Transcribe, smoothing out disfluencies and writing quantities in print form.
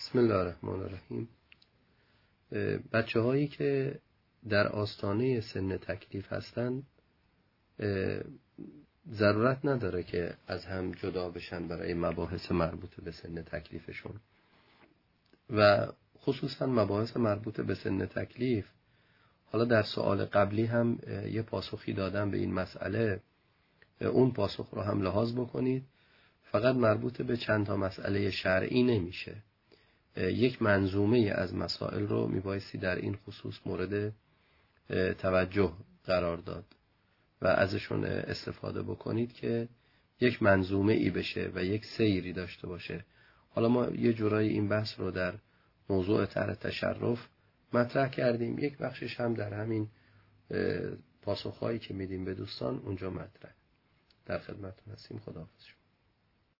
بسم الله الرحمن الرحیم. بچه هایی که در آستانه سن تکلیف هستند ضرورت نداره که از هم جدا بشن برای مباحث مربوط به سن تکلیفشون و خصوصا مباحث مربوط به سن تکلیف. حالا در سوال قبلی هم یه پاسخی دادم به این مسئله، اون پاسخ رو هم لحاظ بکنید. فقط مربوط به چند تا مسئله شرعی نمیشه، یک منظومه از مسائل رو میبایستی در این خصوص مورد توجه قرار داد و ازشون استفاده بکنید که یک منظومه ای بشه و یک سیری داشته باشه. حالا ما یه جورایی این بحث رو در موضوع طرح تشرف مطرح کردیم، یک بخشش هم در همین پاسخهایی که میدیم به دوستان اونجا مطرح. در خدمتتون هستیم. خداحافظ.